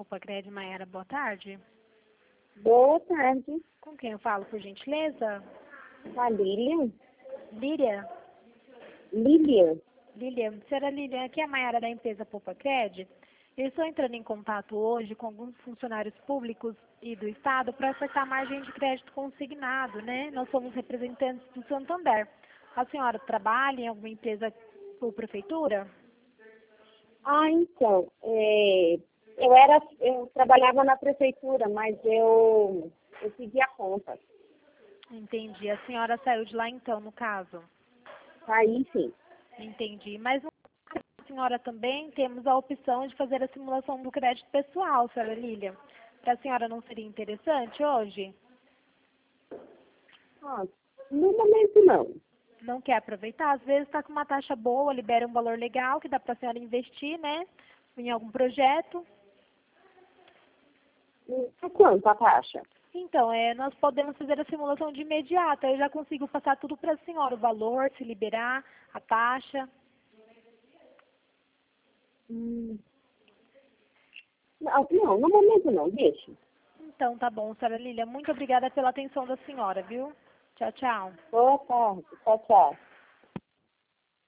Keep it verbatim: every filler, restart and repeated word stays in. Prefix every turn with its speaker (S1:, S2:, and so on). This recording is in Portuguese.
S1: Opa, Cred Maiara, boa tarde.
S2: Boa tarde.
S1: Com quem eu falo, por gentileza?
S2: A Lilian?
S1: Líria?
S2: Lilian?
S1: Lilian, senhora Lilian, aqui é a Maiara da empresa Poupa Cred. Eu estou entrando em contato hoje com alguns funcionários públicos e do Estado para ofertar margem de crédito consignado, né? Nós somos representantes do Santander. A senhora trabalha em alguma empresa ou prefeitura?
S2: Ah, então, é, eu era, eu trabalhava na prefeitura, mas eu, eu pedi a conta.
S1: Entendi. A senhora saiu de lá então, no caso?
S2: Aí sim.
S1: Entendi. Mas a senhora também temos a opção de fazer a simulação do crédito pessoal, senhora Lilian. Para a senhora não seria interessante hoje?
S2: Ah, no momento não.
S1: Não quer aproveitar? Às vezes está com uma taxa boa, libera um valor legal que dá para a senhora investir, né? Em algum projeto.
S2: A quanto a taxa?
S1: Então, é, nós podemos fazer a simulação de imediato. Eu já consigo passar tudo para a senhora, o valor, se liberar, a taxa.
S2: Hum. Não, não, no momento não, deixa.
S1: Então, tá bom, senhora Lília. Muito obrigada pela atenção da senhora, viu? Tchau, tchau.
S2: Boa tarde, tchau, tchau.